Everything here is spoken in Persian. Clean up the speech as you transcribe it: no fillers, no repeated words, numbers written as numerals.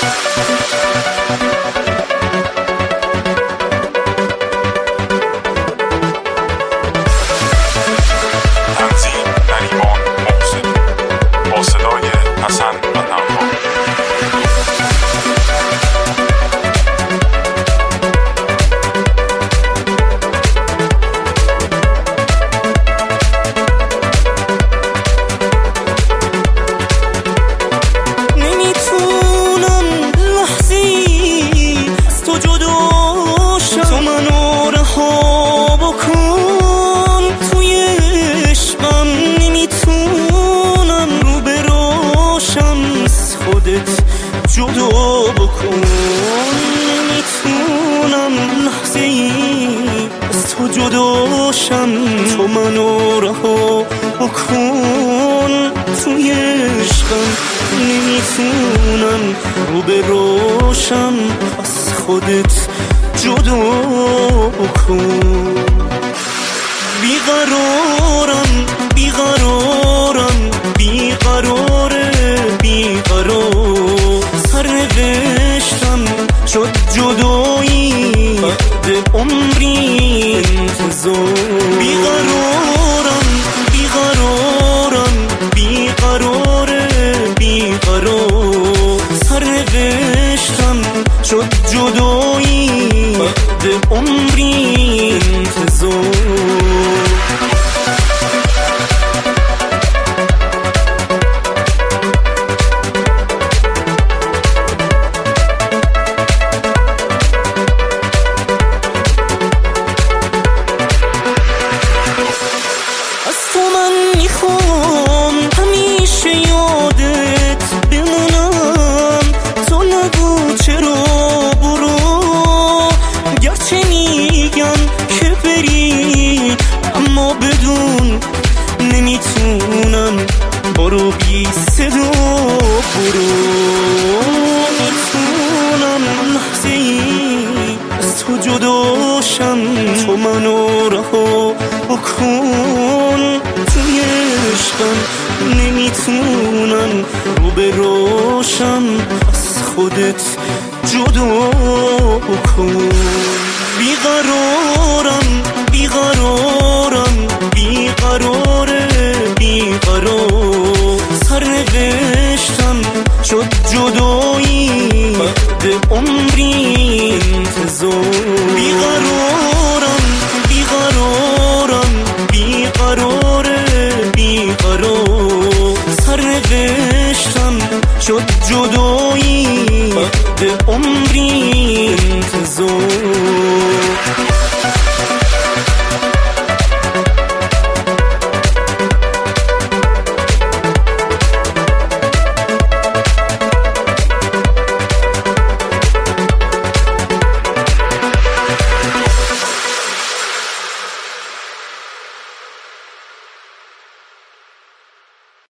جدا بکن، نمیتونم لحظه ای از تو جداشم، تو منو رها بکن توی عشقم، نمیتونم رو به روشم از خودت جدا بکن. بیقرارم بیقرارم بیقراره بیقرار، سرنوشتم شد جدایی بعد عمری انتظار. بیقرارم بیقرارم بیقراره بیقرار، سرنوشتم شد جدایی بعد عمری انتظار. میخوام همیشه یادت بمونم، تو نگو چرا برو، گرچه میگم که بری اما بدون نمیتونم، برو بی صدا برو. میتونم لحظه ای از تو جداشم، تو منو رها بکن توی عشقم، نمیتونم رو به روشم از خودت جدا بکن. بیقرارم بیقرارم بیقراره بیقرار، سرنوشتم شد جدایی بعد عمری انتظار. بیقرارم بیقرارم بیقراره بیقرار، سرنوشتم شد جدایی بعد عمری انتظار.